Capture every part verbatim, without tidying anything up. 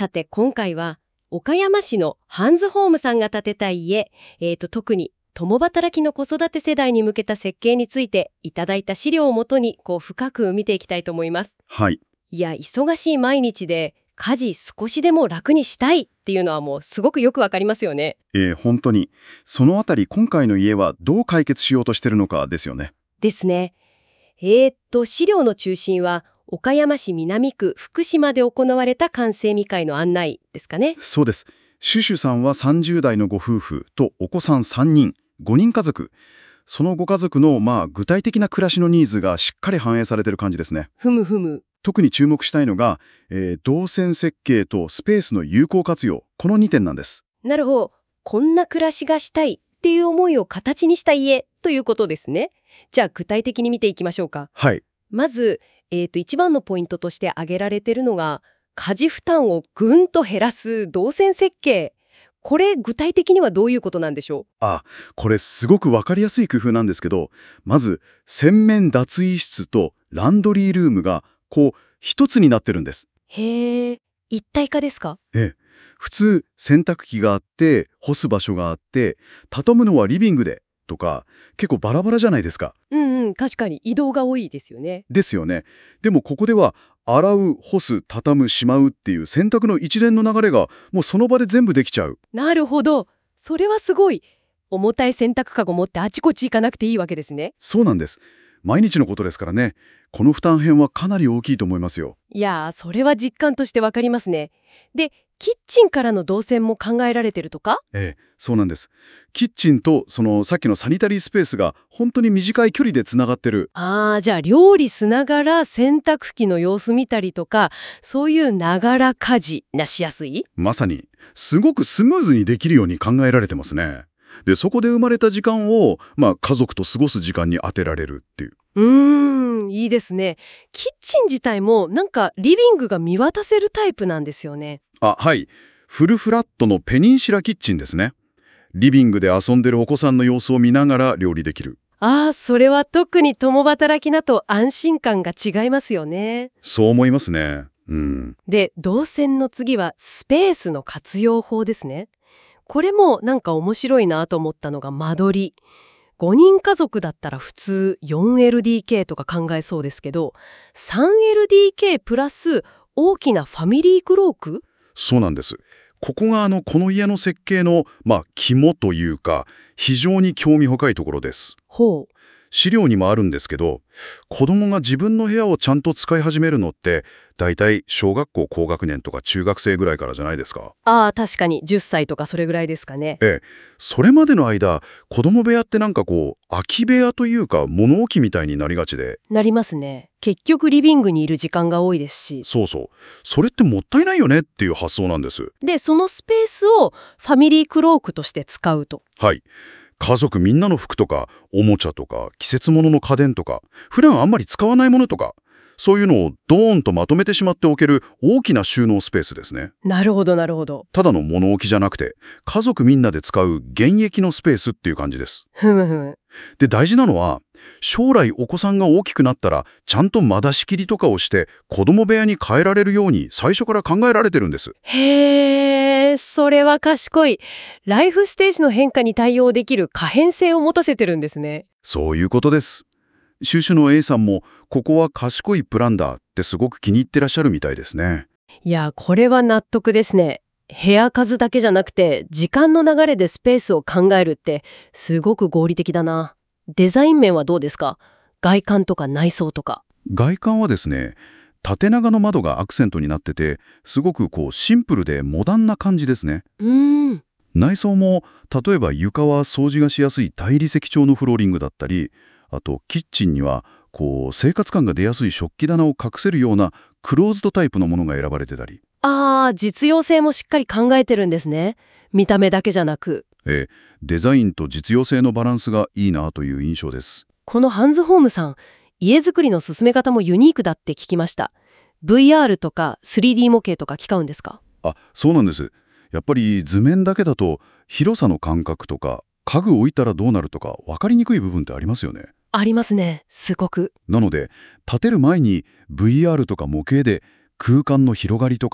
さて今回は岡山市のハンズホームさんが建てた家、えーと特に共働きの子育て世代に向けた設計についていただいた資料をもとにこう深く見ていきたいと思います。 はい。 いや、忙しい毎日で家事少しでも楽にしたいっていうのはもうすごくよくわかりますよね。 えー、本当に。そのあたり今回の家はどう解決しようとしてるのかですよね。 ですね。えーっと資料の中心は岡山市南区福島で行われた完成見会の案内ですかね。 そうです。シュシュさんはさんじゅう代のご夫婦とお子さんさんにん、ごにん家族。そのご家族のまあ具体的な暮らしのニーズがしっかり反映されてる感じですね。 ふむふむ。 特に注目したいのが、えー動線設計とスペースの有効活用、このにてんなんです。 なるほど。こんな暮らしがしたいっていう思いを形にした家ということですね。じゃあ具体的に見ていきましょうか。 はい。 まず、えーと一番のポイントとして挙げられているのが家事負担をぐんと減らす動線設計。これ具体的にはどういうことなんでしょあ、これすごくわかりやすい工夫なんですけど、まず洗面脱衣室とランドリールームがこう一つになってるんです。 う。へえ、一体化ですか？ ええ、普通洗濯機があって干す場所があって畳むのはリビングでとか結構バラバラじゃないですか。 うんうん、確かに移動が多いですよね。 ですよね。でもここでは洗う、干す、畳む、しまうっていう洗濯の一連の流れがもうその場で全部できちゃう。 なるほど。それはすごい。重たい洗濯かご持ってあちこち行かなくていいわけですね。 そうなんです。毎日のことですからね。この負担編はかなり大きいと思いますよ。 いやー、それは実感としてわかりますね。で、キッチンからの動線も考えられてるとか？ ええ、そうなんです。キッチンとそのさっきのサニタリースペースが本当に短い距離でつながってる。 あー、じゃあ料理しながら洗濯機の様子見たりとか、そういうながら家事なしやすい？ まさに、すごくスムーズにできるように考えられてますね。で、そこで生まれた時間を、まあ、家族と過ごす時間に当てられるっていう。 うーん、いいですね。キッチン自体もなんかリビングが見渡せるタイプなんですよね。 あ、はい。フルフラットのペニンシュラキッチンですね。リビングで遊んでるお子さんの様子を見ながら料理できる。 ああ、それは特に共働きだと安心感が違いますよね。 そう思いますね。うん。 で、動線の次はスペースの活用法ですね。これもなんか面白いなと思ったのが間取り。ごにん家族だったら普通 よんエルディーケー とか考えそうですけど、スリーエルディーケー プラス大きなファミリークローク？ そうなんです。ここがあのこの家の設計の、まあ、肝というか非常に興味深いところです。 ほう。 資料にもあるんですけど、子供が自分の部屋をちゃんと使い始めるのってだいたい小学校高学年とか中学生ぐらいからじゃないですか。 ああ、確かにじゅっさいとかそれぐらいですかね。 ええ、それまでの間子供部屋ってなんかこう空き部屋というか物置みたいになりがちで。 なりますね。結局リビングにいる時間が多いですし。 そうそう、それってもったいないよねっていう発想なんです。 で、そのスペースをファミリークロークとして使うと。 はい。家族みんなの服とかおもちゃとか季節物の家電とか普段あんまり使わないものとか、そういうのをドーンとまとめてしまっておける大きな収納スペースですね。 なるほどなるほど。 ただの物置じゃなくて家族みんなで使う現役のスペースっていう感じです。 ふむふむ。 で、大事なのは将来お子さんが大きくなったらちゃんと間仕切りとかをして子供部屋に変えられるように最初から考えられてるんです。 へー、それは賢い。ライフステージの変化に対応できる可変性を持たせてるんですね。 そういうことです。シュシュの A さんもここは賢いプランだってすごく気に入ってらっしゃるみたいですね。 いや、これは納得ですね。部屋数だけじゃなくて時間の流れでスペースを考えるってすごく合理的だな。デザイン面はどうですか？外観とか内装とか。 外観はですね、縦長の窓がアクセントになっててすごくこうシンプルでモダンな感じですね。 うーん。 内装も例えば床は掃除がしやすい大理石調のフローリングだったり、あとキッチンにはこう生活感が出やすい食器棚を隠せるようなクローズドタイプのものが選ばれてたり、 あー、実用性もしっかり考えてるんですね。見た目だけじゃなく。 えーデザインと実用性のバランスがいいなという印象です。 このハンズホームさん、家づくりの進め方もユニークだって聞きました。ブイアール とか スリーディー 模型とか使うんですか？ あ、そうなんです。やっぱり図面だけだと広さの感覚とか家具を置いたらどうなるとか分かりにくい部分ってありますよね。 ありますね。すごく。 なので建てる前に ブイアール とか模型で空間の広がりとか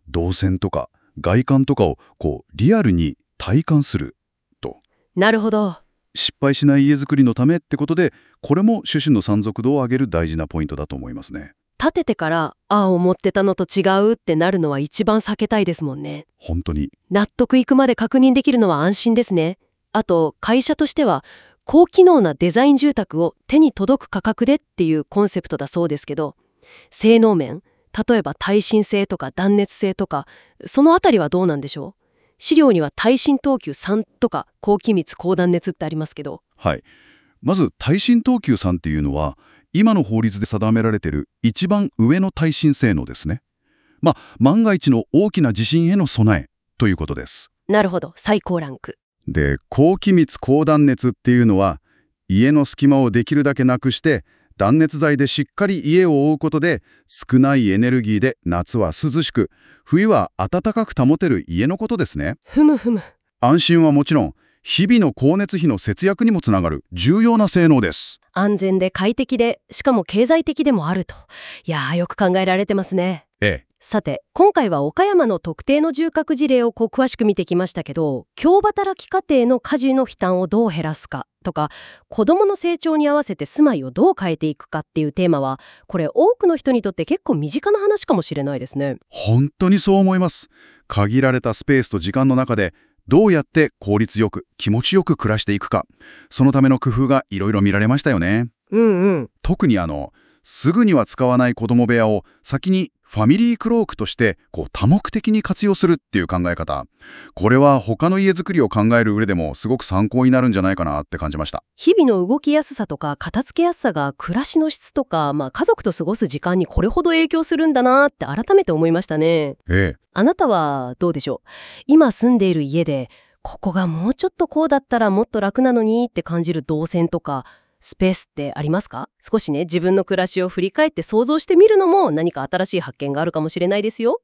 動線とか外観とかをこうリアルに体感すると。 なるほど。 失敗しない家づくりのためってことで、これも種子の山賊度を上げる大事なポイントだと思いますね。 建ててからああ思ってたのと違うってなるのは一番避けたいですもんね。 本当に。 納得いくまで確認できるのは安心ですね。あと会社としては高機能なデザイン住宅を手に届く価格でっていうコンセプトだそうですけど、性能面、例えば耐震性とか断熱性とか、そのあたりはどうなんでしょう。資料には耐震等級さんとか高気密高断熱ってありますけど。 はい。まず耐震等級さんっていうのは今の法律で定められている一番上の耐震性能ですね。まあ万が一の大きな地震への備えということです。 なるほど、最高ランク。 で、高気密高断熱っていうのは家の隙間をできるだけなくして断熱材でしっかり家を覆うことで少ないエネルギーで夏は涼しく冬は暖かく保てる家のことですね。 ふむふむ。 安心はもちろん日々の光熱費の節約にもつながる重要な性能です。 安全で快適で、しかも経済的でもあると。いやー、よく考えられてますね。 ええ。 さて、今回は岡山の特定の住宅事例をこう詳しく見てきましたけど、共働き家庭の家事の負担をどう減らすかとか、子どもの成長に合わせて住まいをどう変えていくかっていうテーマは、これ多くの人にとって結構身近な話かもしれないですね。 本当にそう思います。限られたスペースと時間の中でどうやって効率よく気持ちよく暮らしていくか、そのための工夫がいろいろ見られましたよね。 うんうん。 特にあのすぐには使わない子供部屋を先にファミリークロークとしてこう多目的に活用するっていう考え方、これは他の家づくりを考える上でもすごく参考になるんじゃないかなって感じました。 日々の動きやすさとか片付けやすさが暮らしの質とか、まあ、家族と過ごす時間にこれほど影響するんだなって改めて思いましたね。 ええ。 あなたはどうでしょう。今住んでいる家でここがもうちょっとこうだったらもっと楽なのにって感じる動線とかスペースってありますか？少しね、自分の暮らしを振り返って想像してみるのも何か新しい発見があるかもしれないですよ。